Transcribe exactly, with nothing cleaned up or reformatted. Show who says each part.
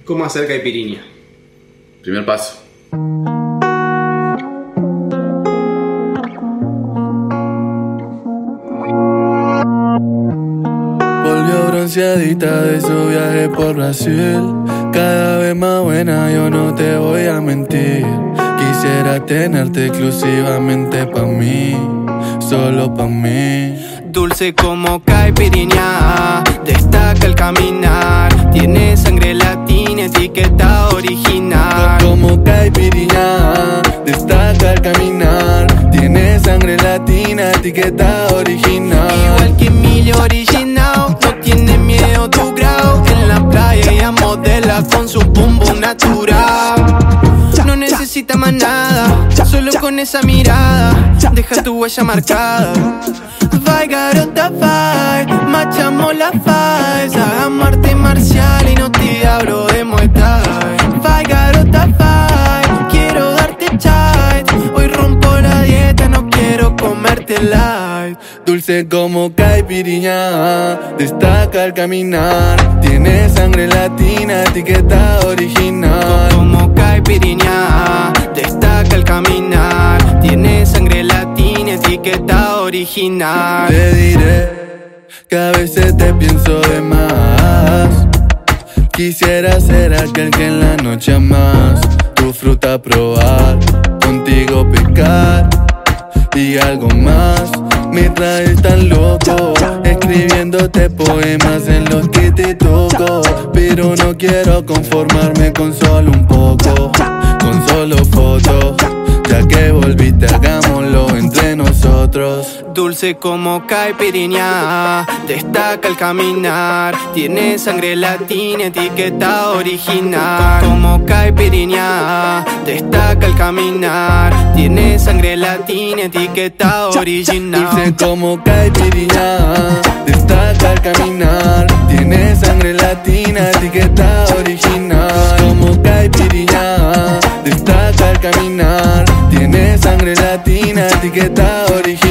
Speaker 1: ¿Cómo hacer caipirinha?
Speaker 2: Primer paso.
Speaker 3: Volvió bronceadita de su viaje por Brasil. Cada vez más buena, yo no te voy a mentir. Quisiera tenerte exclusivamente pa' mí, solo pa' mí.
Speaker 4: Dulce como caipirinha, destaca el caminar. Tiene sangre latina, etiqueta original.
Speaker 3: Como caipirinha, destaca el caminar. Tiene sangre latina, etiqueta original.
Speaker 4: Igual que Emilio original, no tiene miedo tu grau. En la playa ella modela con su bum bum natural. No necesita más nada, solo con esa mirada deja tu huella marcada. Vai garota, vai, machamos la vibes. Hagamos arte marcial y no te hablo de Muay Thai. Vai garota, vai, quiero darte chight. Hoy rompo la dieta, no quiero comerte light.
Speaker 3: Dulce como caipirinha, destaca al caminar. Tiene sangre latina, etiqueta original.
Speaker 4: Como caipirinha, destaca el caminar. Tiene sangre latina, etiqueta original.
Speaker 3: Te diré que a veces te pienso de más. Quisiera ser aquel que en la noche amas. Tu fruta probar, contigo pecar y algo más. Me traes tan loco, escribiéndote poemas en los que te toco. Pero no quiero conformarme con solo un poco, con solo fotos. Ya que volviste, hagámoslo entre nosotros.
Speaker 4: Dulce como caipirinha, destaca el caminar. Tiene sangre latina, etiqueta original. Como caipirinha, destaca el caminar. Tiene sangre latina, etiqueta original.
Speaker 3: Dulce como caipirinha, destaca el caminar. Tiene sangre latina, etiqueta original. Como caipirinha, destaca el caminar. Tiene sangre latina, etiqueta original.